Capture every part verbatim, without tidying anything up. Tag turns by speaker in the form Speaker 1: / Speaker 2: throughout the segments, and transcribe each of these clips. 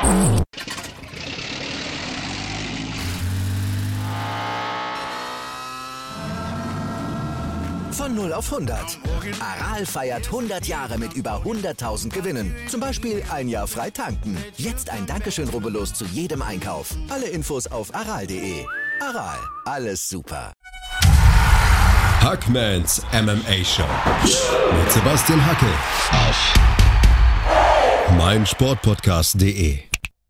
Speaker 1: Von null auf hundert. Aral feiert hundert Jahre mit über hunderttausend Gewinnen. Zum Beispiel ein Jahr frei tanken. Jetzt ein Dankeschön, rubbellos zu jedem Einkauf. Alle Infos auf aral punkt de. Aral, alles super.
Speaker 2: Hackmans M M A Show mit Sebastian Hackel auf meinsportpodcast punkt de.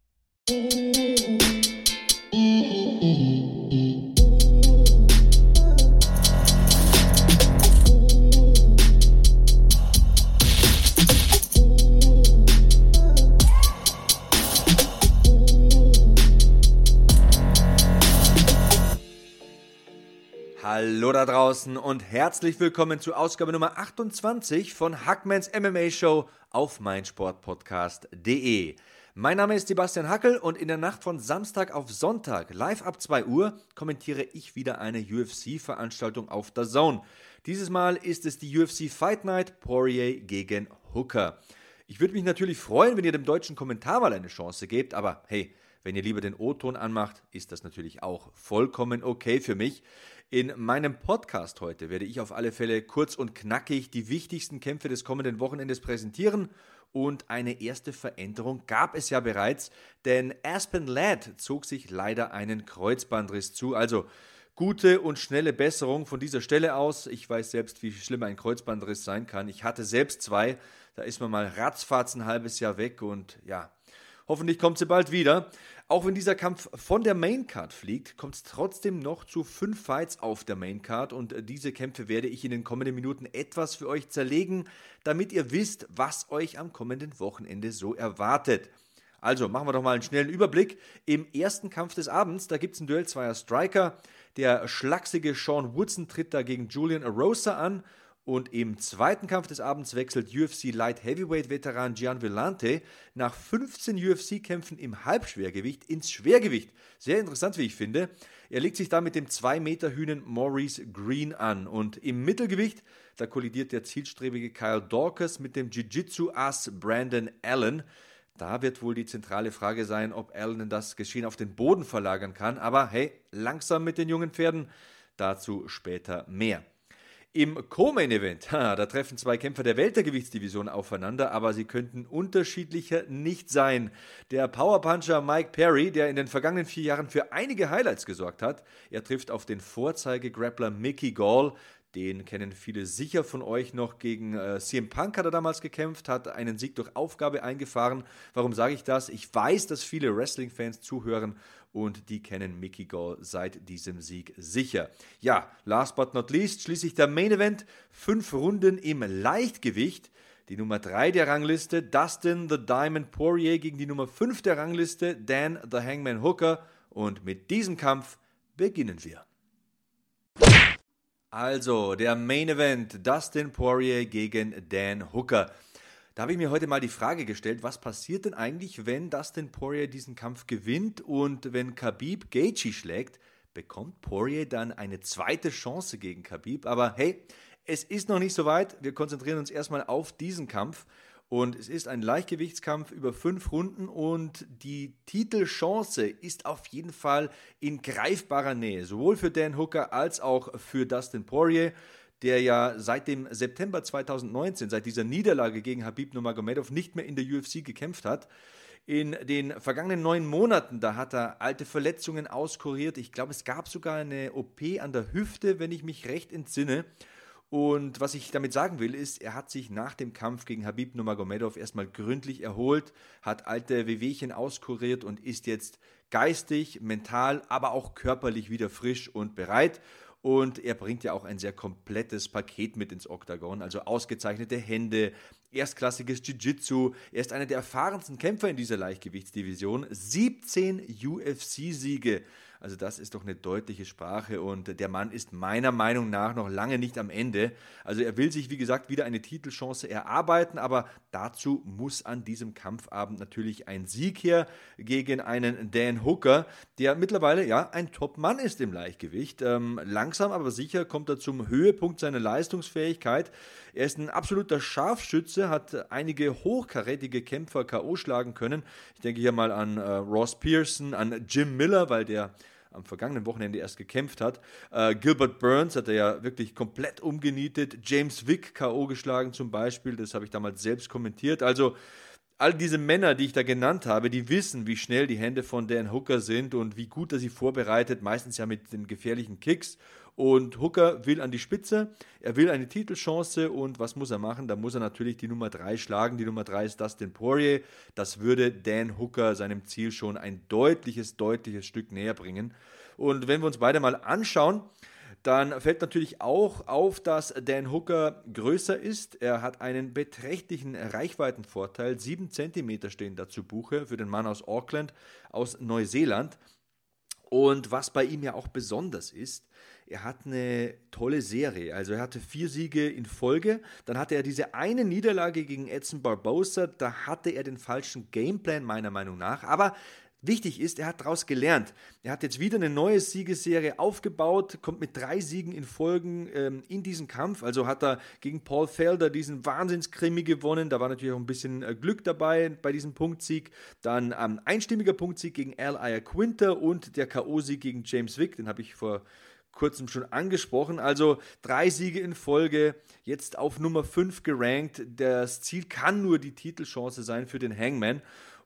Speaker 3: Hallo da draußen und herzlich willkommen zu Ausgabe Nummer achtundzwanzig von Hackmans M M A Show auf meinsportpodcast punkt de. Mein Name ist Sebastian Hackel und in der Nacht von Samstag auf Sonntag, live ab zwei Uhr, kommentiere ich wieder eine U F C-Veranstaltung auf D A Z N. Dieses Mal ist es die U F C Fight Night Poirier gegen Hooker. Ich würde mich natürlich freuen, wenn ihr dem deutschen Kommentar mal eine Chance gebt, aber hey, wenn ihr lieber den O-Ton anmacht, ist das natürlich auch vollkommen okay für mich. In meinem Podcast heute werde ich auf alle Fälle kurz und knackig die wichtigsten Kämpfe des kommenden Wochenendes präsentieren und eine erste Veränderung gab es ja bereits, denn Aspen Ladd zog sich leider einen Kreuzbandriss zu, also gute und schnelle Besserung von dieser Stelle aus. Ich weiß selbst, wie schlimm ein Kreuzbandriss sein kann. Ich hatte selbst zwei, da ist man mal ratzfatz ein halbes Jahr weg und ja, hoffentlich kommt sie bald wieder. Auch wenn dieser Kampf von der Maincard fliegt, kommt es trotzdem noch zu fünf Fights auf der Maincard und diese Kämpfe werde ich in den kommenden Minuten etwas für euch zerlegen, damit ihr wisst, was euch am kommenden Wochenende so erwartet. Also machen wir doch mal einen schnellen Überblick. Im ersten Kampf des Abends, da gibt es ein Duell zweier Striker. Der schlachsige Sean Woodson tritt da gegen Julian Erosa an. Und im zweiten Kampf des Abends wechselt U F C Light Heavyweight Veteran Gian Villante nach fünfzehn U F C-Kämpfen im Halbschwergewicht ins Schwergewicht. Sehr interessant, wie ich finde. Er legt sich da mit dem zwei Meter Hühnen Maurice Green an. Und im Mittelgewicht, da kollidiert der zielstrebige Kyle Daukaus mit dem Jiu-Jitsu-Ass Brandon Allen. Da wird wohl die zentrale Frage sein, ob Allen das Geschehen auf den Boden verlagern kann. Aber hey, langsam mit den jungen Pferden. Dazu später mehr. Im Co-Main-Event, da treffen zwei Kämpfer der Weltergewichtsdivision aufeinander, aber sie könnten unterschiedlicher nicht sein. Der Powerpuncher Mike Perry, der in den vergangenen vier Jahren für einige Highlights gesorgt hat, er trifft auf den Vorzeige-Grappler Mickey Gall. Den kennen viele sicher von euch noch. Gegen äh, C M Punk hat er damals gekämpft, hat einen Sieg durch Aufgabe eingefahren. Warum sage ich das? Ich weiß, dass viele Wrestling-Fans zuhören und die kennen Mickey Gall seit diesem Sieg sicher. Ja, last but not least, schließlich der Main Event. Fünf Runden im Leichtgewicht. Die Nummer drei der Rangliste, Dustin The Diamond Poirier gegen die Nummer fünf der Rangliste, Dan The Hangman Hooker. Und mit diesem Kampf beginnen wir. Also, der Main Event, Dustin Poirier gegen Dan Hooker. Da habe ich mir heute mal die Frage gestellt, was passiert denn eigentlich, wenn Dustin Poirier diesen Kampf gewinnt und wenn Khabib Gaethje schlägt, bekommt Poirier dann eine zweite Chance gegen Khabib? Aber hey, es ist noch nicht so weit, wir konzentrieren uns erstmal auf diesen Kampf. Und es ist ein Leichtgewichtskampf über fünf Runden und die Titelchance ist auf jeden Fall in greifbarer Nähe, sowohl für Dan Hooker als auch für Dustin Poirier, der ja seit dem September zweitausendneunzehn, seit dieser Niederlage gegen Khabib Nurmagomedov nicht mehr in der U F C gekämpft hat. In den vergangenen neun Monaten, da hat er alte Verletzungen auskuriert. Ich glaube, es gab sogar eine O P an der Hüfte, wenn ich mich recht entsinne. Und was ich damit sagen will, ist, er hat sich nach dem Kampf gegen Khabib Nurmagomedov erstmal gründlich erholt, hat alte Wehwehchen auskuriert und ist jetzt geistig, mental, aber auch körperlich wieder frisch und bereit. Und er bringt ja auch ein sehr komplettes Paket mit ins Oktagon, also ausgezeichnete Hände, erstklassiges Jiu-Jitsu. Er ist einer der erfahrensten Kämpfer in dieser Leichtgewichtsdivision. siebzehn U F C-Siege. Also das ist doch eine deutliche Sprache und der Mann ist meiner Meinung nach noch lange nicht am Ende. Also er will sich, wie gesagt, wieder eine Titelchance erarbeiten, aber dazu muss an diesem Kampfabend natürlich ein Sieg her gegen einen Dan Hooker, der mittlerweile ja ein Top-Mann ist im Leichtgewicht. Ähm, langsam aber sicher kommt er zum Höhepunkt seiner Leistungsfähigkeit. Er ist ein absoluter Scharfschütze, hat einige hochkarätige Kämpfer K O schlagen können. Ich denke hier mal an äh, Ross Pearson, an Jim Miller, weil der am vergangenen Wochenende erst gekämpft hat. Äh, Gilbert Burns hat er ja wirklich komplett umgenietet. James Vick K O geschlagen zum Beispiel, das habe ich damals selbst kommentiert. Also all diese Männer, die ich da genannt habe, die wissen, wie schnell die Hände von Dan Hooker sind und wie gut er sie vorbereitet, meistens ja mit den gefährlichen Kicks. Und Hooker will an die Spitze, er will eine Titelchance und was muss er machen? Da muss er natürlich die Nummer drei schlagen. Die Nummer drei ist Dustin Poirier. Das würde Dan Hooker seinem Ziel schon ein deutliches, deutliches Stück näher bringen. Und wenn wir uns beide mal anschauen, dann fällt natürlich auch auf, dass Dan Hooker größer ist. Er hat einen beträchtlichen Reichweitenvorteil. Sieben Zentimeter stehen da zu Buche für den Mann aus Auckland, aus Neuseeland. Und was bei ihm ja auch besonders ist, er hat eine tolle Serie. Also er hatte vier Siege in Folge. Dann hatte er diese eine Niederlage gegen Edson Barbosa. Da hatte er den falschen Gameplan meiner Meinung nach. Aber wichtig ist, er hat daraus gelernt. Er hat jetzt wieder eine neue Siegesserie aufgebaut, kommt mit drei Siegen in Folgen ähm, in diesen Kampf. Also hat er gegen Paul Felder diesen Wahnsinnskrimi gewonnen. Da war natürlich auch ein bisschen äh, Glück dabei bei diesem Punktsieg. Dann ähm, einstimmiger Punktsieg gegen Al Iaquinta und der K O-Sieg gegen James Vick. Den habe ich vor kurzem schon angesprochen. Also drei Siege in Folge, jetzt auf Nummer fünf gerankt. Das Ziel kann nur die Titelchance sein für den Hangman.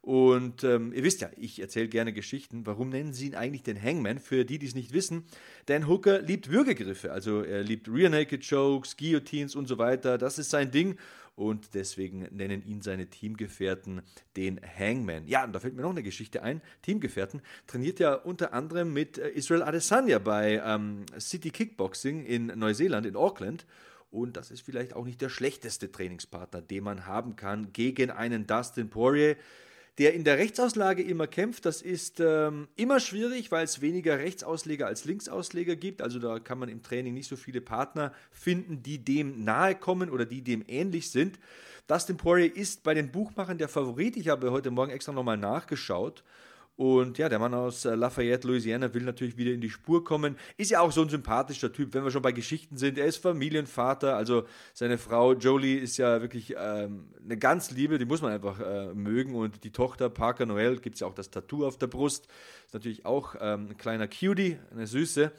Speaker 3: Und ähm, ihr wisst ja, ich erzähle gerne Geschichten. Warum nennen sie ihn eigentlich den Hangman? Für die, die es nicht wissen, Dan Hooker liebt Würgegriffe. Also er liebt Rear Naked Chokes, Guillotines und so weiter. Das ist sein Ding. Und deswegen nennen ihn seine Teamgefährten den Hangman. Ja, und da fällt mir noch eine Geschichte ein. Teamgefährten trainiert ja unter anderem mit Israel Adesanya bei ähm, City Kickboxing in Neuseeland, in Auckland. Und das ist vielleicht auch nicht der schlechteste Trainingspartner, den man haben kann gegen einen Dustin Poirier, der in der Rechtsauslage immer kämpft. Das ist ähm, immer schwierig, weil es weniger Rechtsausleger als Linksausleger gibt. Also da kann man im Training nicht so viele Partner finden, die dem nahe kommen oder die dem ähnlich sind. Dustin Poirier ist bei den Buchmachern der Favorit. Ich habe heute Morgen extra nochmal nachgeschaut. Und ja, der Mann aus Lafayette, Louisiana, will natürlich wieder in die Spur kommen. Ist ja auch so ein sympathischer Typ, wenn wir schon bei Geschichten sind. Er ist Familienvater, also seine Frau Jolie ist ja wirklich ähm, eine ganz Liebe, die muss man einfach äh, mögen. Und die Tochter Parker Noel, gibt es ja auch das Tattoo auf der Brust, ist natürlich auch ähm, ein kleiner Cutie, eine Süße.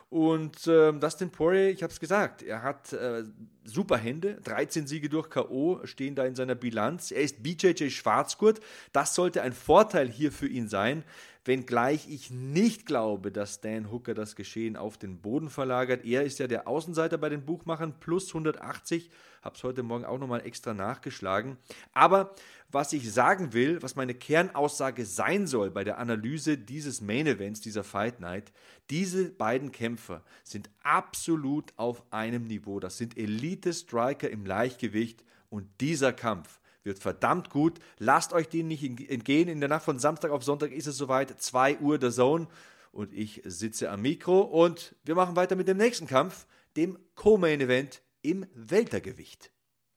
Speaker 3: Und ähm, Dustin Poirier, ich habe es gesagt, er hat äh, super Hände, dreizehn Siege durch K O stehen da in seiner Bilanz. Er ist B J J Schwarzgurt, das sollte ein Vorteil hier für ihn sein, wenngleich ich nicht glaube, dass Dan Hooker das Geschehen auf den Boden verlagert. Er ist ja der Außenseiter bei den Buchmachern, plus hundertachtzig, habe es heute Morgen auch nochmal extra nachgeschlagen. Aber was ich sagen will, was meine Kernaussage sein soll bei der Analyse dieses Main Events, dieser Fight Night, diese beiden Kämpfer sind absolut auf einem Niveau. Das sind Elite-Striker im Leichtgewicht und dieser Kampf wird verdammt gut. Lasst euch den nicht entgehen. In der Nacht von Samstag auf Sonntag ist es soweit, zwei Uhr der Zone und ich sitze am Mikro und wir machen weiter mit dem nächsten Kampf, dem Co-Main Event im Weltergewicht.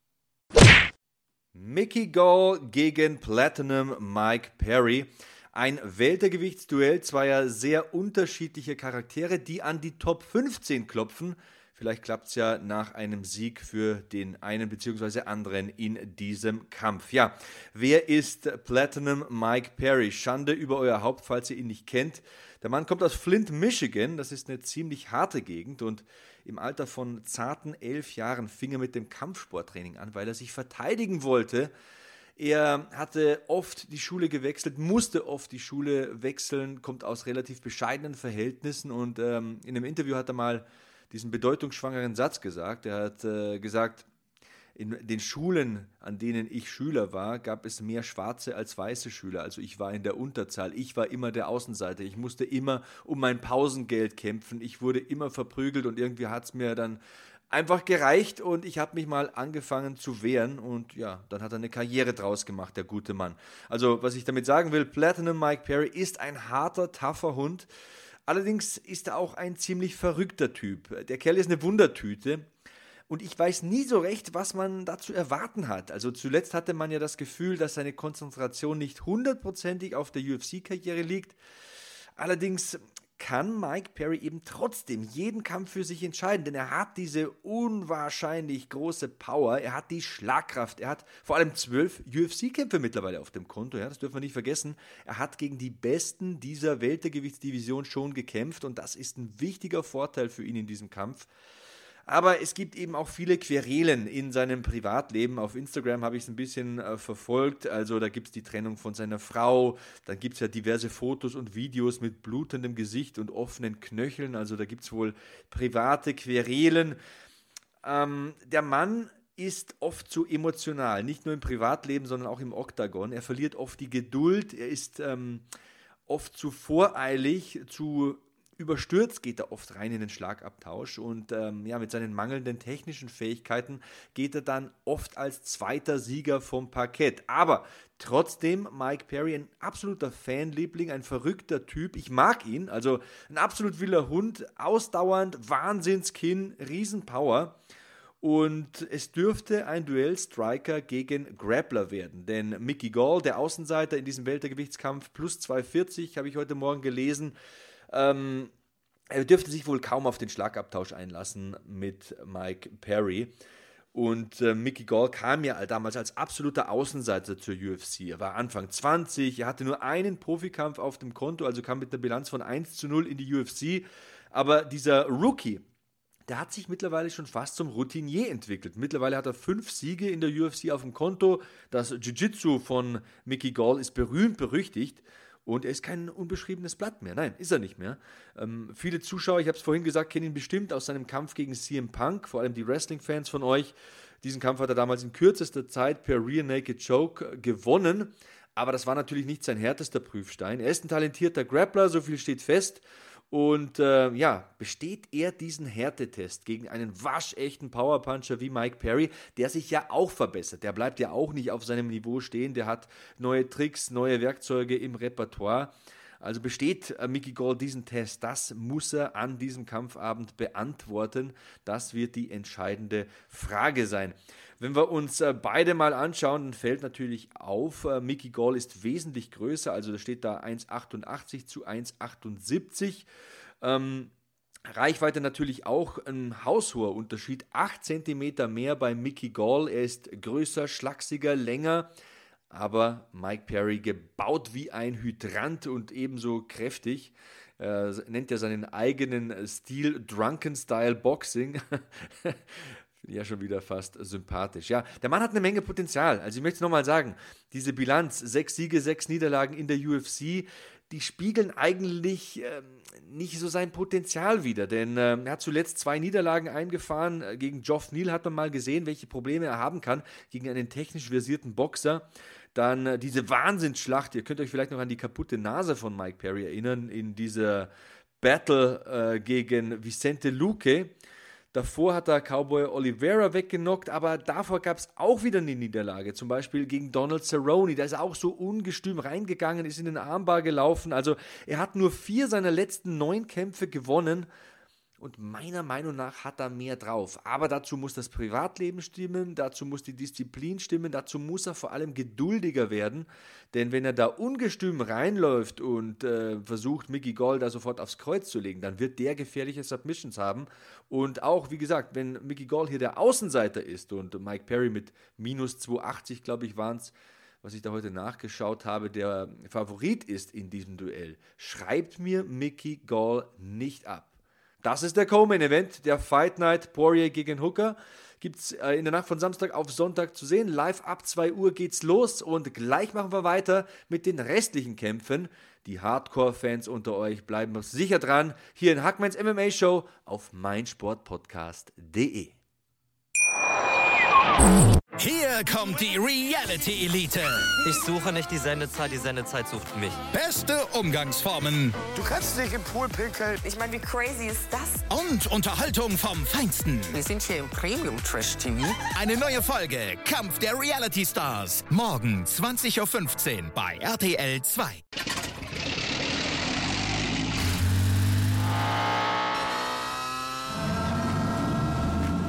Speaker 3: Mickey Gall gegen Platinum Mike Perry. Ein Weltergewichtsduell zweier sehr unterschiedlicher Charaktere, die an die Top fünfzehn klopfen. Vielleicht klappt es ja nach einem Sieg für den einen bzw. anderen in diesem Kampf. Ja, wer ist Platinum Mike Perry? Schande über euer Haupt, falls ihr ihn nicht kennt. Der Mann kommt aus Flint, Michigan. Das ist eine ziemlich harte Gegend und im Alter von zarten elf Jahren fing er mit dem Kampfsporttraining an, weil er sich verteidigen wollte. Er hatte oft die Schule gewechselt, musste oft die Schule wechseln, kommt aus relativ bescheidenen Verhältnissen und ähm, in einem Interview hat er mal diesen bedeutungsschwangeren Satz gesagt. Er hat äh, gesagt, in den Schulen, an denen ich Schüler war, gab es mehr schwarze als weiße Schüler. Also ich war in der Unterzahl, ich war immer der Außenseiter. Ich musste immer um mein Pausengeld kämpfen. Ich wurde immer verprügelt und irgendwie hat es mir dann einfach gereicht und ich habe mich mal angefangen zu wehren und ja, dann hat er eine Karriere draus gemacht, der gute Mann. Also was ich damit sagen will, Platinum Mike Perry ist ein harter, tougher Hund. Allerdings ist er auch ein ziemlich verrückter Typ. Der Kerl ist eine Wundertüte. Und ich weiß nie so recht, was man da zu erwarten hat. Also zuletzt hatte man ja das Gefühl, dass seine Konzentration nicht hundertprozentig auf der U F C-Karriere liegt. Allerdings kann Mike Perry eben trotzdem jeden Kampf für sich entscheiden, denn er hat diese unwahrscheinlich große Power, er hat die Schlagkraft, er hat vor allem zwölf U F C-Kämpfe mittlerweile auf dem Konto, ja, das dürfen wir nicht vergessen. Er hat gegen die Besten dieser Weltergewichtsdivision schon gekämpft und das ist ein wichtiger Vorteil für ihn in diesem Kampf. Aber es gibt eben auch viele Querelen in seinem Privatleben. Auf Instagram habe ich es ein bisschen äh, verfolgt. Also da gibt es die Trennung von seiner Frau. Dann gibt es ja diverse Fotos und Videos mit blutendem Gesicht und offenen Knöcheln. Also da gibt es wohl private Querelen. Ähm, der Mann ist oft zu emotional. Nicht nur im Privatleben, sondern auch im Oktagon. Er verliert oft die Geduld. Er ist ähm, oft zu voreilig, zu überstürzt geht er oft rein in den Schlagabtausch und ähm, ja, mit seinen mangelnden technischen Fähigkeiten geht er dann oft als zweiter Sieger vom Parkett. Aber trotzdem Mike Perry ein absoluter Fanliebling, ein verrückter Typ. Ich mag ihn, also ein absolut wilder Hund, ausdauernd, Wahnsinnskinn, Riesenpower. Und es dürfte ein Duell Striker gegen Grappler werden, denn Mickey Gall, der Außenseiter in diesem Weltergewichtskampf, plus zweihundertvierzig, habe ich heute Morgen gelesen. Ähm, er dürfte sich wohl kaum auf den Schlagabtausch einlassen mit Mike Perry. Und äh, Mickey Gall kam ja damals als absoluter Außenseiter zur U F C. Er war Anfang zwanzig, er hatte nur einen Profikampf auf dem Konto, also kam mit einer Bilanz von eins zu null in die U F C. Aber dieser Rookie, der hat sich mittlerweile schon fast zum Routinier entwickelt. Mittlerweile hat er fünf Siege in der U F C auf dem Konto. Das Jiu-Jitsu von Mickey Gall ist berühmt berüchtigt. Und er ist kein unbeschriebenes Blatt mehr. Nein, ist er nicht mehr. Ähm, viele Zuschauer, ich habe es vorhin gesagt, kennen ihn bestimmt aus seinem Kampf gegen C M Punk, vor allem die Wrestling-Fans von euch. Diesen Kampf hat er damals in kürzester Zeit per Rear Naked Choke gewonnen. Aber das war natürlich nicht sein härtester Prüfstein. Er ist ein talentierter Grappler, so viel steht fest. Und äh, ja, besteht er diesen Härtetest gegen einen waschechten Powerpuncher wie Mike Perry, der sich ja auch verbessert. Der bleibt ja auch nicht auf seinem Niveau stehen. Der hat neue Tricks, neue Werkzeuge im Repertoire. Also besteht äh, Mickey Gall diesen Test. Das muss er an diesem Kampfabend beantworten. Das wird die entscheidende Frage sein. Wenn wir uns äh, beide mal anschauen, dann fällt natürlich auf, äh, Mickey Gall ist wesentlich größer, also da steht da eins Komma achtundachtzig zu eins Komma achtundsiebzig. Ähm, Reichweite natürlich auch ein haushoher Unterschied, acht Zentimeter mehr bei Mickey Gall. Er ist größer, schlachsiger, länger, aber Mike Perry gebaut wie ein Hydrant und ebenso kräftig. Er nennt ja seinen eigenen Stil Drunken Style Boxing. Finde ich ja schon wieder fast sympathisch. Ja, der Mann hat eine Menge Potenzial. Also ich möchte es nochmal sagen, diese Bilanz, sechs Siege, sechs Niederlagen in der U F C, die spiegeln eigentlich ähm, nicht so sein Potenzial wider. Denn ähm, er hat zuletzt zwei Niederlagen eingefahren. Gegen Geoff Neal hat man mal gesehen, welche Probleme er haben kann gegen einen technisch versierten Boxer. Dann äh, diese Wahnsinnsschlacht, ihr könnt euch vielleicht noch an die kaputte Nase von Mike Perry erinnern, in dieser Battle äh, gegen Vicente Luque. Davor hat er Cowboy Oliveira weggenockt, aber davor gab es auch wieder eine Niederlage, zum Beispiel gegen Donald Cerrone. Da ist er auch so ungestüm reingegangen, ist in den Armbar gelaufen. Also er hat nur vier seiner letzten neun Kämpfe gewonnen und meiner Meinung nach hat er mehr drauf. Aber dazu muss das Privatleben stimmen, dazu muss die Disziplin stimmen, dazu muss er vor allem geduldiger werden. Denn wenn er da ungestüm reinläuft und äh, versucht, Mickey Gall da sofort aufs Kreuz zu legen, dann wird der gefährliche Submissions haben. Und auch, wie gesagt, wenn Mickey Gall hier der Außenseiter ist und Mike Perry mit minus zweihundertachtzig, glaube ich, waren es, was ich da heute nachgeschaut habe, der Favorit ist in diesem Duell, schreibt mir Mickey Gall nicht ab. Das ist der Co-Main-Event, der Fight Night Poirier gegen Hooker. Gibt es äh, in der Nacht von Samstag auf Sonntag zu sehen. Live ab zwei Uhr geht's los und gleich machen wir weiter mit den restlichen Kämpfen. Die Hardcore-Fans unter euch bleiben sicher dran. Hier in Hackmans M M A Show auf meinsportpodcast punkt de.
Speaker 4: Hier kommt die Reality Elite.
Speaker 5: Ich suche nicht die Sendezeit, die Sendezeit sucht mich.
Speaker 4: Beste Umgangsformen.
Speaker 6: Du kannst nicht im Pool pinkeln.
Speaker 7: Ich meine, wie crazy ist das?
Speaker 4: Und Unterhaltung vom Feinsten.
Speaker 6: Wir sind hier im Premium-Trash-T V.
Speaker 4: Eine neue Folge Kampf der Reality Stars. Morgen zwanzig Uhr fünfzehn bei R T L zwei.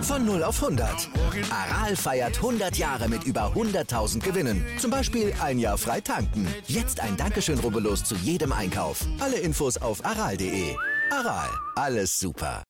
Speaker 1: Von null auf hundert. Aral feiert hundert Jahre mit über hunderttausend Gewinnen. Zum Beispiel ein Jahr frei tanken. Jetzt ein Dankeschön, rubbellos zu jedem Einkauf. Alle Infos auf aral punkt de. Aral, alles super.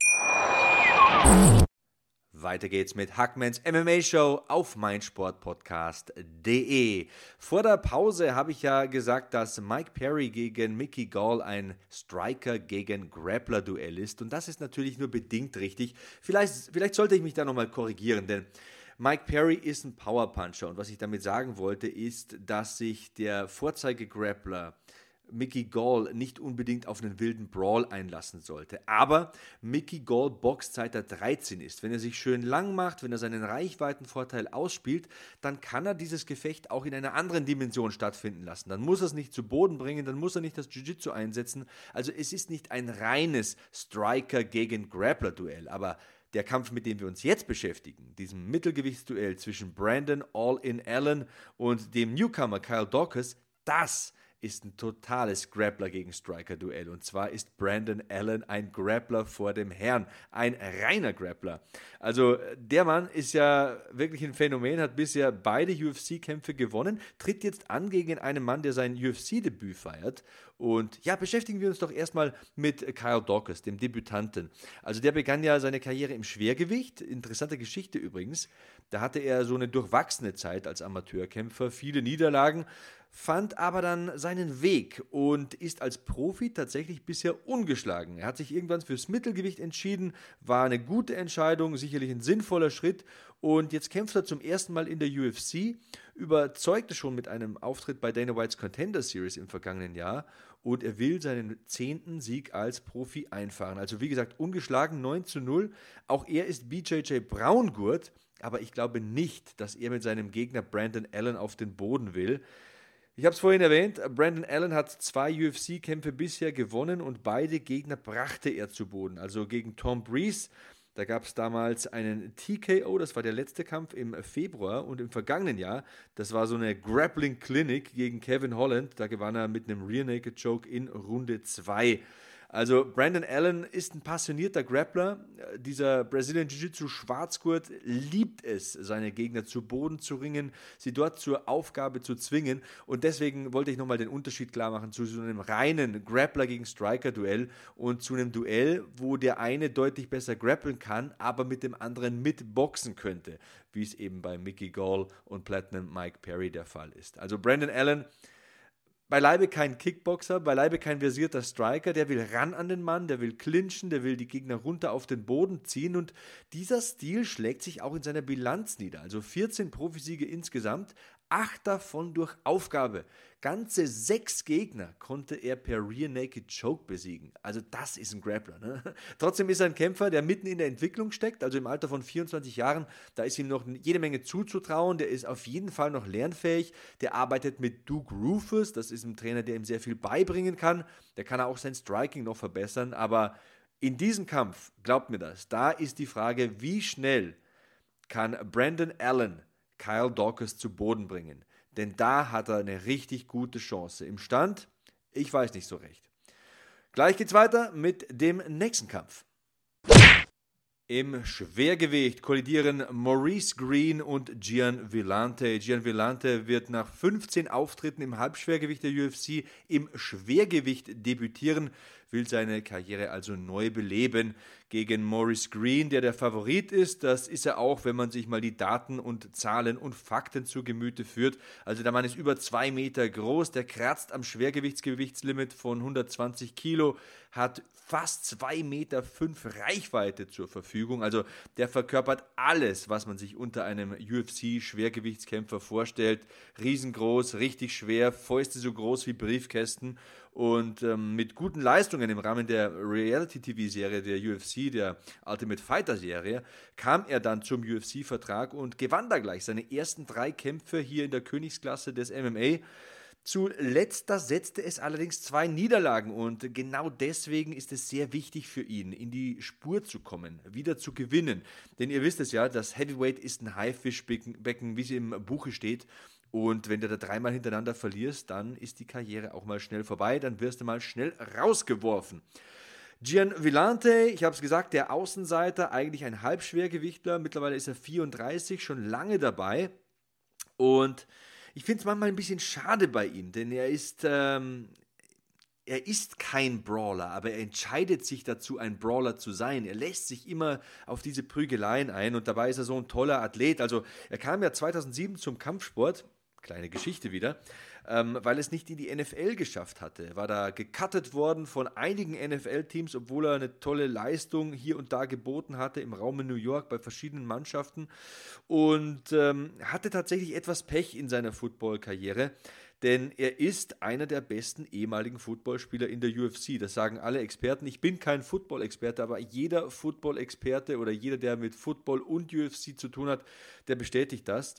Speaker 3: Weiter geht's mit Hackmans M M A-Show auf meinsportpodcast punkt de. Vor der Pause habe ich ja gesagt, dass Mike Perry gegen Mickey Gall ein Striker gegen Grappler-Duell ist. Und das ist natürlich nur bedingt richtig. Vielleicht, vielleicht sollte ich mich da nochmal korrigieren, denn Mike Perry ist ein Powerpuncher. Und was ich damit sagen wollte, ist, dass sich der Vorzeige-Grappler Mickey Gall nicht unbedingt auf einen wilden Brawl einlassen sollte. Aber Mickey Gall boxt seit er dreizehn ist. Wenn er sich schön lang macht, wenn er seinen Reichweitenvorteil ausspielt, dann kann er dieses Gefecht auch in einer anderen Dimension stattfinden lassen. Dann muss er es nicht zu Boden bringen, dann muss er nicht das Jiu-Jitsu einsetzen. Also es ist nicht ein reines Striker gegen Grappler-Duell. Aber der Kampf, mit dem wir uns jetzt beschäftigen, diesem Mittelgewichtsduell zwischen Brandon All-In Allen und dem Newcomer Kyle Daukaus, das ist ein totales Grappler gegen Striker-Duell. Und zwar ist Brandon Allen ein Grappler vor dem Herrn. Ein reiner Grappler. Also der Mann ist ja wirklich ein Phänomen, hat bisher beide U F C-Kämpfe gewonnen, tritt jetzt an gegen einen Mann, der sein U F C-Debüt feiert. Und ja, beschäftigen wir uns doch erstmal mit Kyle Daukaus, dem Debütanten. Also der begann ja seine Karriere im Schwergewicht. Interessante Geschichte übrigens. Da hatte er so eine durchwachsene Zeit als Amateurkämpfer, viele Niederlagen, fand aber dann seinen Weg und ist als Profi tatsächlich bisher ungeschlagen. Er hat sich irgendwann fürs Mittelgewicht entschieden, war eine gute Entscheidung, sicherlich ein sinnvoller Schritt und jetzt kämpft er zum ersten Mal in der U F C, überzeugte schon mit einem Auftritt bei Dana Whites Contender Series im vergangenen Jahr und er will seinen zehnten Sieg als Profi einfahren. Also wie gesagt, ungeschlagen, neun zu null. Auch er ist B J J Braungurt, aber ich glaube nicht, dass er mit seinem Gegner Brandon Allen auf den Boden will. Ich habe es vorhin erwähnt, Brandon Allen hat zwei U F C-Kämpfe bisher gewonnen und beide Gegner brachte er zu Boden. Also gegen Tom Breeze, da gab es damals einen T K O, das war der letzte Kampf im Februar und im vergangenen Jahr, das war so eine Grappling-Clinic gegen Kevin Holland, da gewann er mit einem Rear Naked Choke in Runde zwei. Also Brandon Allen ist ein passionierter Grappler. Dieser Brazilian Jiu-Jitsu Schwarzgurt liebt es, seine Gegner zu Boden zu ringen, sie dort zur Aufgabe zu zwingen. Und deswegen wollte ich nochmal den Unterschied klar machen zu so einem reinen Grappler gegen Striker-Duell und zu einem Duell, wo der eine deutlich besser grappeln kann, aber mit dem anderen mitboxen könnte, wie es eben bei Mickey Gall und Platinum Mike Perry der Fall ist. Also Brandon Allen, beileibe kein Kickboxer, beileibe kein versierter Striker, der will ran an den Mann, der will clinchen, der will die Gegner runter auf den Boden ziehen und dieser Stil schlägt sich auch in seiner Bilanz nieder. Also vierzehn Profisiege insgesamt, acht davon durch Aufgabe. Ganze sechs Gegner konnte er per Rear Naked Choke besiegen. Also das ist ein Grappler. Ne? Trotzdem ist er ein Kämpfer, der mitten in der Entwicklung steckt, also im Alter von vierundzwanzig Jahren. Da ist ihm noch jede Menge zuzutrauen. Der ist auf jeden Fall noch lernfähig. Der arbeitet mit Duke Roufus. Das ist ein Trainer, der ihm sehr viel beibringen kann. Der kann auch sein Striking noch verbessern. Aber in diesem Kampf, glaubt mir das, da ist die Frage, wie schnell kann Brandon Allen Kyle Daukaus zu Boden bringen. Denn da hat er eine richtig gute Chance. Im Stand, ich weiß nicht so recht. Gleich geht's weiter mit dem nächsten Kampf. Im Schwergewicht kollidieren Maurice Green und Gian Villante. Gian Villante wird nach fünfzehn Auftritten im Halbschwergewicht der U F C im Schwergewicht debütieren, will seine Karriere also neu beleben gegen Maurice Green, der der Favorit ist. Das ist er auch, wenn man sich mal die Daten und Zahlen und Fakten zu Gemüte führt. Also der Mann ist über zwei Meter groß, der kratzt am Schwergewichtsgewichtslimit von hundertzwanzig Kilo, hat fast zwei Meter fünf Reichweite zur Verfügung. Also der verkörpert alles, was man sich unter einem U F C-Schwergewichtskämpfer vorstellt. Riesengroß, richtig schwer, Fäuste so groß wie Briefkästen. Und ähm, mit guten Leistungen im Rahmen der Reality-T V-Serie der U F C, der Ultimate Fighter-Serie, kam er dann zum U F C-Vertrag und gewann da gleich seine ersten drei Kämpfe hier in der Königsklasse des M M A. Zuletzt da setzte es allerdings zwei Niederlagen und genau deswegen ist es sehr wichtig für ihn, in die Spur zu kommen, wieder zu gewinnen. Denn ihr wisst es ja, das Heavyweight ist ein Haifischbecken, wie es im Buche steht. Und wenn du da dreimal hintereinander verlierst, dann ist die Karriere auch mal schnell vorbei, dann wirst du mal schnell rausgeworfen. Gian Villante, ich habe es gesagt, der Außenseiter, eigentlich ein Halbschwergewichtler. Mittlerweile ist er vierunddreißig, schon lange dabei. Und ich finde es manchmal ein bisschen schade bei ihm, denn er ist, ähm, er ist kein Brawler, aber er entscheidet sich dazu, ein Brawler zu sein. Er lässt sich immer auf diese Prügeleien ein und dabei ist er so ein toller Athlet. Also er kam ja zweitausendsieben zum Kampfsport, kleine Geschichte wieder, ähm, weil es nicht in die N F L geschafft hatte. Er war da gecuttet worden von einigen N F L-Teams, obwohl er eine tolle Leistung hier und da geboten hatte im Raum in New York bei verschiedenen Mannschaften und ähm, hatte tatsächlich etwas Pech in seiner Football-Karriere. Denn er ist einer der besten ehemaligen Footballspieler in der U F C. Das sagen alle Experten. Ich bin kein Football-Experte, aber jeder Football-Experte oder jeder, der mit Football und U F C zu tun hat, der bestätigt das.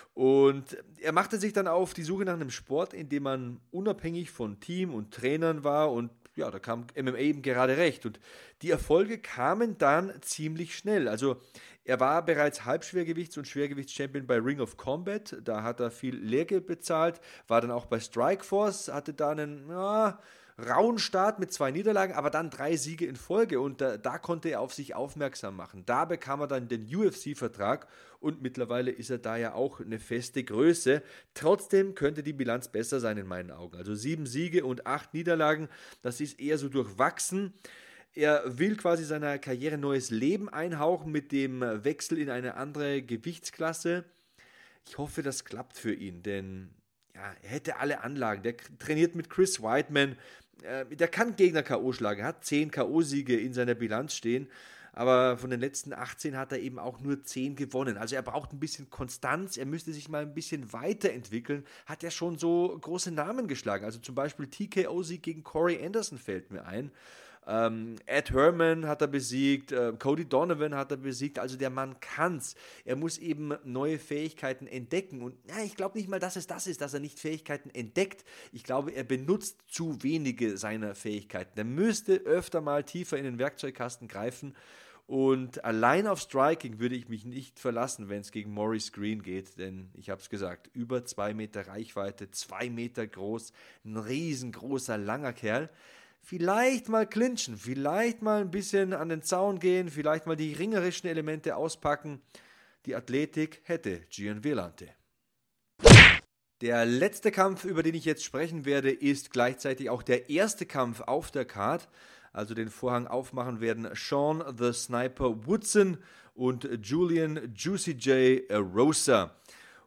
Speaker 3: Und er machte sich dann auf die Suche nach einem Sport, in dem man unabhängig von Team und Trainern war. Und ja, da kam M M A eben gerade recht. Und die Erfolge kamen dann ziemlich schnell. Also er war bereits Halbschwergewichts- und Schwergewichtschampion bei Ring of Combat. Da hat er viel Lehrgeld bezahlt. War dann auch bei Strikeforce, hatte da einen ja, rauen Start mit zwei Niederlagen, aber dann drei Siege in Folge. Und da, da konnte er auf sich aufmerksam machen. Da bekam er dann den U F C-Vertrag. Und mittlerweile ist er da ja auch eine feste Größe. Trotzdem könnte die Bilanz besser sein in meinen Augen. Also sieben Siege und acht Niederlagen, das ist eher so durchwachsen. Er will quasi seiner Karriere neues Leben einhauchen mit dem Wechsel in eine andere Gewichtsklasse. Ich hoffe, das klappt für ihn, denn ja, er hätte alle Anlagen. Der trainiert mit Chris Weidman, äh, der kann Gegner K O schlagen, hat zehn K O-Siege in seiner Bilanz stehen, aber von den letzten achtzehn hat er eben auch nur zehn gewonnen. Also er braucht ein bisschen Konstanz, er müsste sich mal ein bisschen weiterentwickeln, hat ja schon so große Namen geschlagen, also zum Beispiel T K O-Sieg gegen Corey Anderson fällt mir ein. Ähm, Ed Herman hat er besiegt, äh, Cody Donovan hat er besiegt, also der Mann kann's. Er muss eben neue Fähigkeiten entdecken und ja, ich glaube nicht mal, dass es das ist, dass er nicht Fähigkeiten entdeckt. Ich glaube, er benutzt zu wenige seiner Fähigkeiten. Er müsste öfter mal tiefer in den Werkzeugkasten greifen und allein auf Striking würde ich mich nicht verlassen, wenn es gegen Maurice Green geht, denn ich habe es gesagt, über zwei Meter Reichweite, zwei Meter groß, ein riesengroßer, langer Kerl. Vielleicht mal clinchen, vielleicht mal ein bisschen an den Zaun gehen, vielleicht mal die ringerischen Elemente auspacken. Die Athletik hätte Gian Villante. Der letzte Kampf, über den ich jetzt sprechen werde, ist gleichzeitig auch der erste Kampf auf der Card. Also den Vorhang aufmachen werden Sean the Sniper Woodson und Julian Juicy J. Erosa.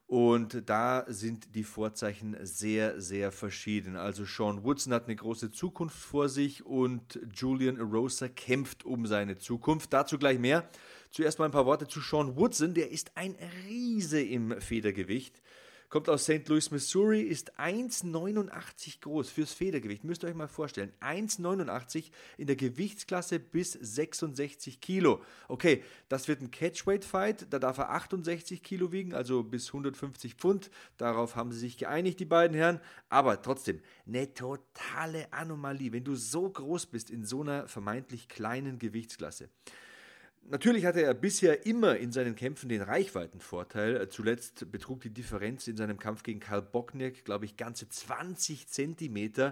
Speaker 3: Und da sind die Vorzeichen sehr, sehr verschieden. Also Sean Woodson hat eine große Zukunft vor sich und Julian Erosa kämpft um seine Zukunft. Dazu gleich mehr. Zuerst mal ein paar Worte zu Sean Woodson. Der ist ein Riese im Federgewicht. Kommt aus Saint Louis, Missouri, ist eins Komma neunundachtzig groß fürs Federgewicht. Müsst ihr euch mal vorstellen. eins Komma neunundachtzig in der Gewichtsklasse bis sechsundsechzig Kilo. Okay, das wird ein Catchweight-Fight. Da darf er achtundsechzig Kilo wiegen, also bis hundertfünfzig Pfund. Darauf haben sie sich geeinigt, die beiden Herren. Aber trotzdem, eine totale Anomalie, wenn du so groß bist in so einer vermeintlich kleinen Gewichtsklasse. Natürlich hatte er bisher immer in seinen Kämpfen den Reichweitenvorteil. Zuletzt betrug die Differenz in seinem Kampf gegen Karl Bockniak, glaube ich, ganze zwanzig Zentimeter.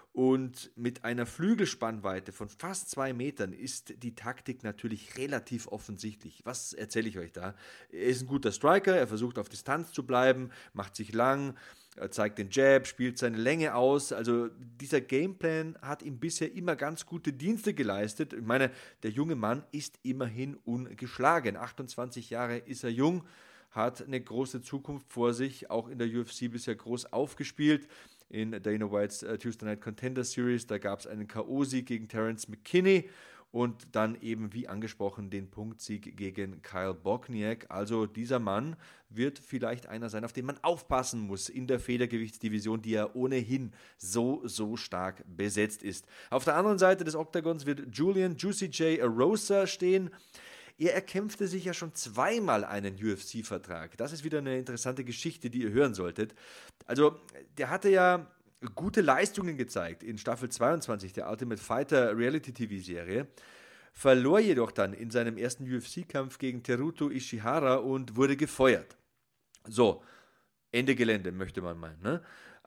Speaker 3: Und mit einer Flügelspannweite von fast zwei Metern ist die Taktik natürlich relativ offensichtlich. Was erzähle ich euch da? Er ist ein guter Striker, er versucht auf Distanz zu bleiben, macht sich lang, er zeigt den Jab, spielt seine Länge aus. Also dieser Gameplan hat ihm bisher immer ganz gute Dienste geleistet. Ich meine, der junge Mann ist immerhin ungeschlagen. achtundzwanzig Jahre ist er jung, hat eine große Zukunft vor sich, auch in der U F C bisher groß aufgespielt. In Dana Whites uh, Tuesday Night Contender Series, da gab es einen K O-Sieg gegen Terence McKinney und dann eben, wie angesprochen, den Punktsieg gegen Kyle Bockniak. Also dieser Mann wird vielleicht einer sein, auf den man aufpassen muss in der Federgewichtsdivision, die ja ohnehin so, so stark besetzt ist. Auf der anderen Seite des Oktagons wird Julian Juicy J. Erosa stehen. Er erkämpfte sich ja schon zweimal einen U F C-Vertrag. Das ist wieder eine interessante Geschichte, die ihr hören solltet. Also, der hatte ja gute Leistungen gezeigt in Staffel zweiundzwanzig der Ultimate Fighter Reality-T V-Serie, verlor jedoch dann in seinem ersten U F C-Kampf gegen Teruto Ishihara und wurde gefeuert. So, Ende Gelände, möchte man meinen, ne?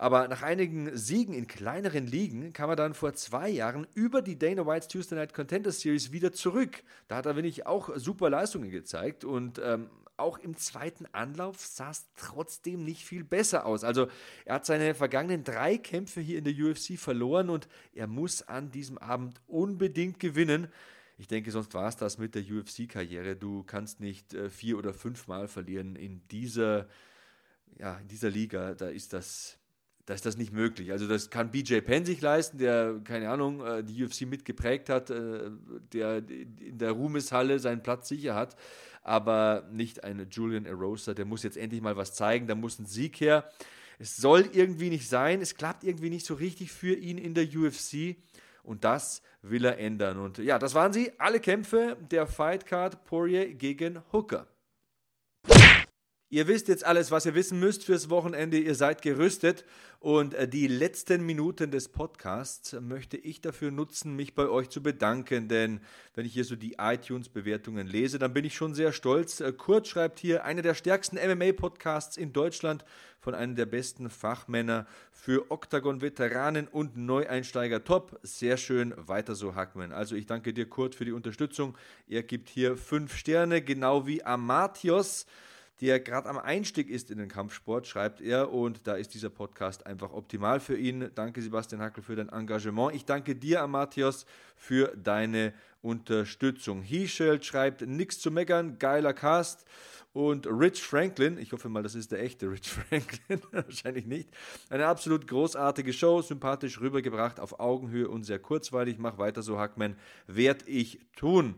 Speaker 3: Aber nach einigen Siegen in kleineren Ligen kam er dann vor zwei Jahren über die Dana White's Tuesday Night Contender Series wieder zurück. Da hat er wirklich auch super Leistungen gezeigt und ähm, auch im zweiten Anlauf sah es trotzdem nicht viel besser aus. Also er hat seine vergangenen drei Kämpfe hier in der U F C verloren und er muss an diesem Abend unbedingt gewinnen. Ich denke, sonst war es das mit der U F C-Karriere. Du kannst nicht äh, vier oder fünf Mal verlieren in dieser, ja, in dieser Liga. Da ist das, da ist das nicht möglich. Also das kann B J Penn sich leisten, der, keine Ahnung, äh, die U F C mitgeprägt hat, äh, der in der Ruhmeshalle seinen Platz sicher hat. Aber nicht ein Julian Erosa, der muss jetzt endlich mal was zeigen, da muss ein Sieg her. Es soll irgendwie nicht sein, es klappt irgendwie nicht so richtig für ihn in der U F C und das will er ändern. Und ja, das waren sie, alle Kämpfe der Fightcard Poirier gegen Hooker. Ihr wisst jetzt alles, was ihr wissen müsst fürs Wochenende. Ihr seid gerüstet. Und die letzten Minuten des Podcasts möchte ich dafür nutzen, mich bei euch zu bedanken. Denn wenn ich hier so die iTunes-Bewertungen lese, dann bin ich schon sehr stolz. Kurt schreibt hier, einer der stärksten M M A-Podcasts in Deutschland von einem der besten Fachmänner für Octagon-Veteranen und Neueinsteiger. Top, sehr schön, weiter so, Hackman. Also ich danke dir, Kurt, für die Unterstützung. Er gibt hier fünf Sterne, genau wie Amathios, der gerade am Einstieg ist in den Kampfsport, schreibt er, und da ist dieser Podcast einfach optimal für ihn. Danke, Sebastian Hackel, für dein Engagement. Ich danke dir, Amathios, für deine Unterstützung. Hischel schreibt, nix zu meckern, geiler Cast. Und Rich Franklin, ich hoffe mal, das ist der echte Rich Franklin, wahrscheinlich nicht, eine absolut großartige Show, sympathisch rübergebracht, auf Augenhöhe und sehr kurzweilig. Mach weiter so, Hackman, werd ich tun.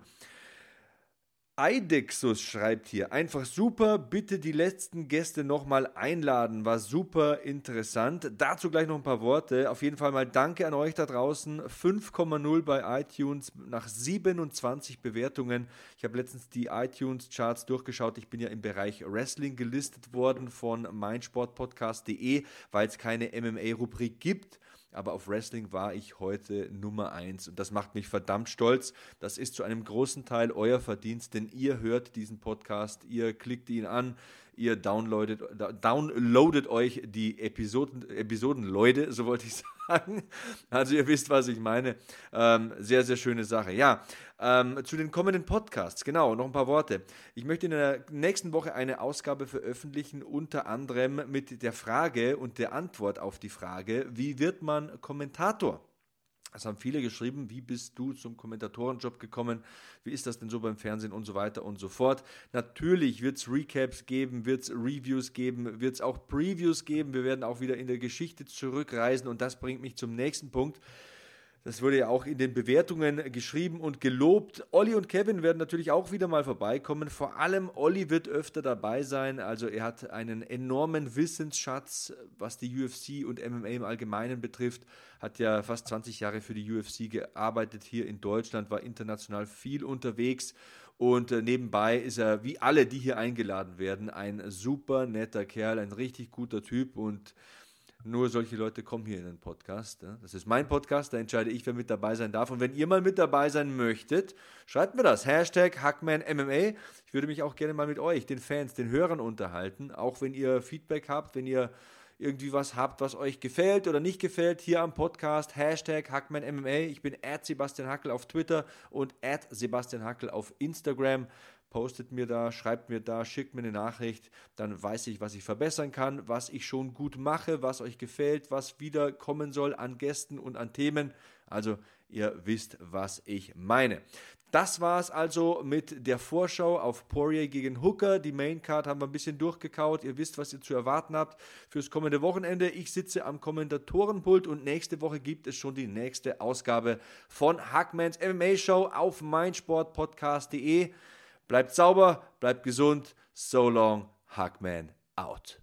Speaker 3: Eidexus schreibt hier, einfach super, bitte die letzten Gäste nochmal einladen, war super interessant. Dazu gleich noch ein paar Worte. Auf jeden Fall mal danke an euch da draußen. fünf Komma null bei iTunes nach siebenundzwanzig Bewertungen. Ich habe letztens die iTunes-Charts durchgeschaut. Ich bin ja im Bereich Wrestling gelistet worden von meinsportpodcast punkt de, weil es keine M M A-Rubrik gibt. Aber auf Wrestling war ich heute Nummer eins und das macht mich verdammt stolz. Das ist zu einem großen Teil euer Verdienst, denn ihr hört diesen Podcast, ihr klickt ihn an, ihr downloadet, downloadet euch die Episoden, Episodenleute, so wollte ich sagen. Also ihr wisst, was ich meine. Ähm, sehr, sehr schöne Sache. Ja, ähm, zu den kommenden Podcasts, genau, noch ein paar Worte. Ich möchte in der nächsten Woche eine Ausgabe veröffentlichen, unter anderem mit der Frage und der Antwort auf die Frage, wie wird man Kommentator? Es haben viele geschrieben, wie bist du zum Kommentatorenjob gekommen, wie ist das denn so beim Fernsehen und so weiter und so fort. Natürlich wird es Recaps geben, wird es Reviews geben, wird es auch Previews geben. Wir werden auch wieder in der Geschichte zurückreisen und das bringt mich zum nächsten Punkt. Das wurde ja auch in den Bewertungen geschrieben und gelobt. Olli und Kevin werden natürlich auch wieder mal vorbeikommen. Vor allem Olli wird öfter dabei sein. Also er hat einen enormen Wissensschatz, was die U F C und M M A im Allgemeinen betrifft. Hat ja fast zwanzig Jahre für die U F C gearbeitet hier in Deutschland, war international viel unterwegs. Und äh, nebenbei ist er, wie alle, die hier eingeladen werden, ein super netter Kerl, ein richtig guter Typ und nur solche Leute kommen hier in den Podcast. Das ist mein Podcast, da entscheide ich, wer mit dabei sein darf. Und wenn ihr mal mit dabei sein möchtet, schreibt mir das. Hashtag HackmanMMA. Ich würde mich auch gerne mal mit euch, den Fans, den Hörern unterhalten. Auch wenn ihr Feedback habt, wenn ihr irgendwie was habt, was euch gefällt oder nicht gefällt, hier am Podcast. Hashtag HackmanMMA. Ich bin at Sebastian Hackel auf Twitter und at Sebastian Hackel auf Instagram. Postet mir da, schreibt mir da, schickt mir eine Nachricht, dann weiß ich, was ich verbessern kann, was ich schon gut mache, was euch gefällt, was wieder kommen soll an Gästen und an Themen. Also ihr wisst, was ich meine. Das war es also mit der Vorschau auf Poirier gegen Hooker. Die Maincard haben wir ein bisschen durchgekaut. Ihr wisst, was ihr zu erwarten habt fürs kommende Wochenende. Ich sitze am Kommentatorenpult und nächste Woche gibt es schon die nächste Ausgabe von Hackmans M M A Show auf meinsportpodcast punkt de. Bleibt sauber, bleibt gesund. So long, Hackman out.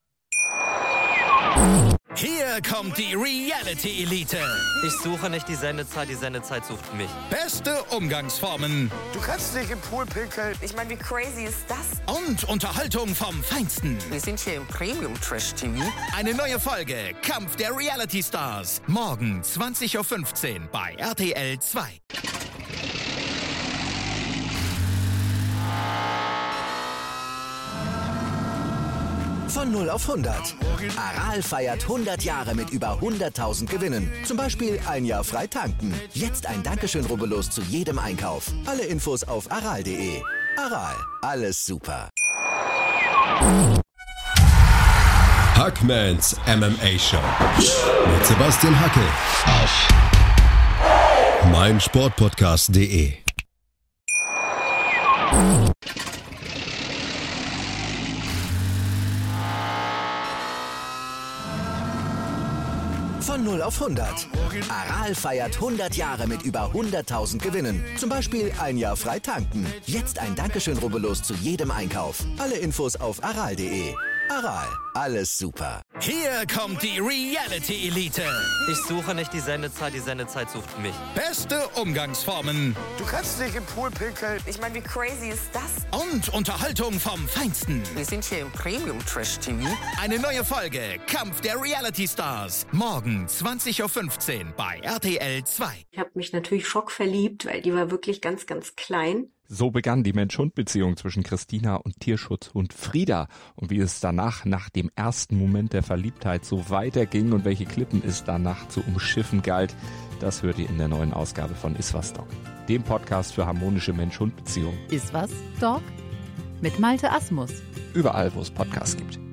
Speaker 4: Hier kommt die Reality Elite.
Speaker 5: Ich suche nicht die Sendezeit, die Sendezeit sucht mich.
Speaker 4: Beste Umgangsformen
Speaker 6: Du kannst dich im Pool pinkeln.
Speaker 7: Ich meine, wie crazy ist das?
Speaker 4: und Unterhaltung vom Feinsten.
Speaker 6: Wir sind hier im Premium Trash T V.
Speaker 4: Eine neue Folge Kampf der Reality Stars. Morgen zwanzig Uhr fünfzehn bei R T L zwei.
Speaker 1: Von null auf hundert. Aral feiert hundert Jahre mit über hunderttausend Gewinnen. Zum Beispiel ein Jahr frei tanken. Jetzt ein Dankeschön, rubbellos zu jedem Einkauf. Alle Infos auf aral punkt de. Aral, alles super.
Speaker 2: Hackmans M M A Show mit Sebastian Hackel auf meinsportpodcast punkt de.
Speaker 1: Von null auf hundert. Aral feiert hundert Jahre mit über hunderttausend Gewinnen. Zum Beispiel ein Jahr frei tanken. Jetzt ein Dankeschön, rubbellos zu jedem Einkauf. Alle Infos auf aral punkt de. Aral, alles super.
Speaker 4: Hier kommt die Reality Elite.
Speaker 5: Ich suche nicht die Sendezeit, die Sendezeit sucht mich.
Speaker 4: Beste Umgangsformen
Speaker 6: Du kannst dich im Pool pinkeln.
Speaker 7: Ich meine, wie crazy ist das?
Speaker 4: und Unterhaltung vom Feinsten.
Speaker 6: Wir sind hier im Premium-Trash-T V.
Speaker 4: Eine neue Folge Kampf der Reality Stars. Morgen zwanzig Uhr fünfzehn bei R T L zwei.
Speaker 8: Ich habe mich natürlich schockverliebt, weil die war wirklich ganz, ganz klein.
Speaker 9: So begann die Mensch-Hund-Beziehung zwischen Christina und Tierschutzhund Frieda. Und wie es danach, nach dem ersten Moment der Verliebtheit, so weiterging und welche Klippen es danach zu umschiffen galt, das hört ihr in der neuen Ausgabe von Iswas Dog, dem Podcast für harmonische Mensch-Hund-Beziehungen.
Speaker 10: Iswas Dog? Mit Malte Asmus.
Speaker 9: Überall, wo es Podcasts gibt.